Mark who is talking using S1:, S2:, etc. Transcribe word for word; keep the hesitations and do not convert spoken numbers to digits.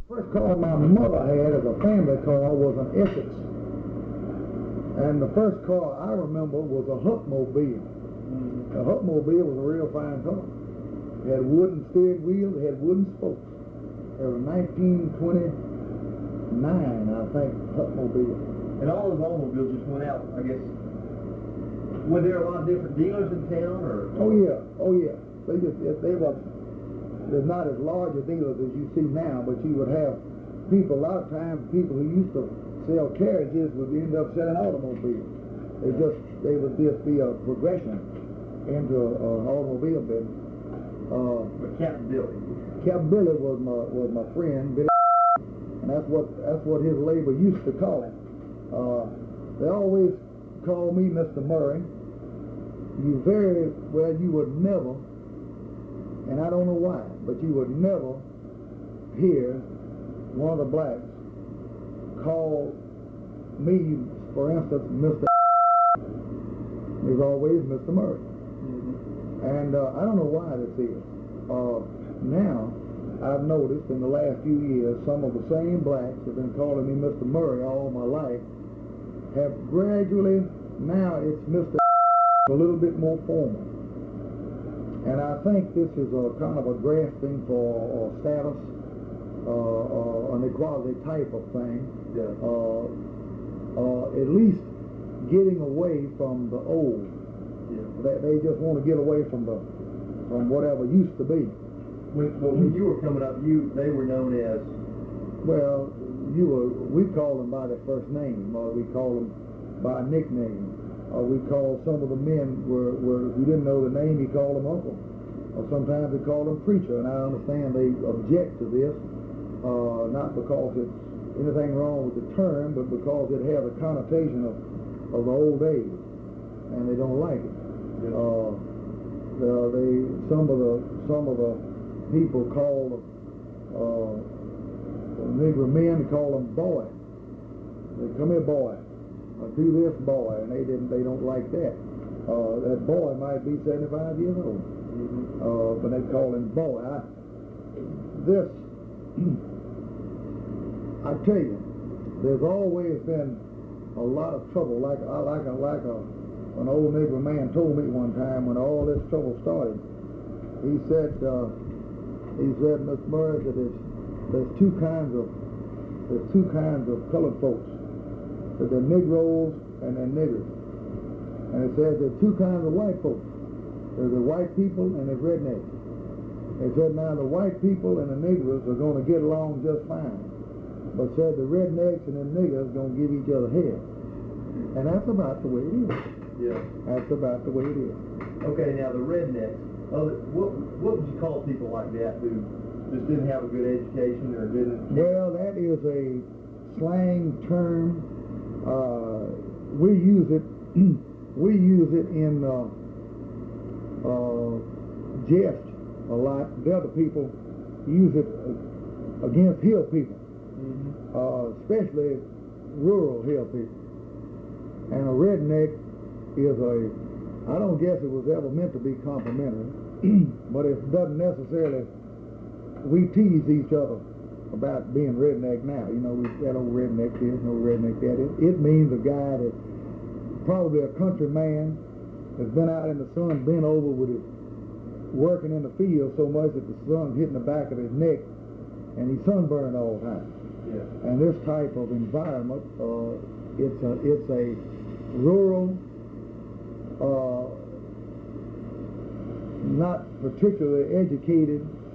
S1: First car my mother had as a family car was an Essex. And the first car I remember was a Huckmobile. Mm-hmm. A Huckmobile was a real fine car. It had wooden steering wheels, it had wooden spokes. It was nineteen twenty-nine, I think, Huckmobile.
S2: And all those automobiles just went out, I guess. Were there a lot of different dealers in town, or?
S1: Oh yeah, oh yeah. They just, they were, they're not as large a dealers as you see now, but you would have people, a lot of times people who used to sell carriages would end up selling automobiles. They just, they would just be a progression into an automobile business. Uh,
S2: but Captain Billy.
S1: Captain Billy was my, was my friend, Billy, and that's what, that's what his labor used to call him. Uh, they always called me Mister Murray. You very, well, you would never, and I don't know why, but you would never hear one of the blacks call me, for instance, Mister It was always Mister Murray. Mm-hmm. And uh, I don't know why this is. Uh, now, I've noticed in the last few years, some of the same blacks have been calling me Mister Murray all my life, have gradually, now it's Mister a little bit more formal. And I think this is a kind of a grasping for uh, status, uh, uh, an equality type of thing.
S2: Yeah.
S1: Uh, uh, at least getting away from the old.
S2: Yeah.
S1: They, they just want to get away from the from whatever used to be.
S2: When, well, when you were coming up, you they were known as.
S1: Well, you were. We called them by their first name, or we called them by a nickname. Or we called some of the men were, were if you didn't know the name, you called them uncle. Or sometimes we called them preacher. And I understand they object to this, uh, not because it's anything wrong with the term, but because it has a connotation of, of the old days, and they don't like it.
S2: Yeah.
S1: Uh, the, they some of the some of the people call uh, Negro men call them boy. They come here, boy. Uh, do this, boy, and they didn't. They don't like that. Uh, that boy might be seventy-five years old, mm-hmm. uh, but they call him boy. I, this, I tell you, there's always been a lot of trouble. Like I like a like a an old Negro man told me one time when all this trouble started. He said, uh, he said, Mister Murray, that there's there's two kinds of there's two kinds of colored folks. That they're Negroes and they're niggers. And it says there's two kinds of white folks. There's the white people and there's rednecks. It said now the white people and the niggers are going to get along just fine. But said the rednecks and the niggers are going to give each other hell. And that's about the way it is.
S2: Yeah.
S1: That's about the way it is.
S2: Okay, now the rednecks, uh, what, what would you call people like that who just didn't have a good education or didn't...
S1: Well, that is a slang term. Uh, we use it. we use it in uh, uh, jest a lot. The other people use it against hill people, mm-hmm. uh, especially rural hill people. And a redneck is a. I don't guess it was ever meant to be complimentary, but it doesn't necessarily. We tease each other about being redneck now. You know, we've got old redneck this, no redneck that. It, it means a guy that probably a country man that's been out in the sun, bent over with his working in the field so much that the sun's hitting the back of his neck and he's sunburned all the time.
S2: Yeah.
S1: And this type of environment, uh, it's a it's a rural, uh, not particularly educated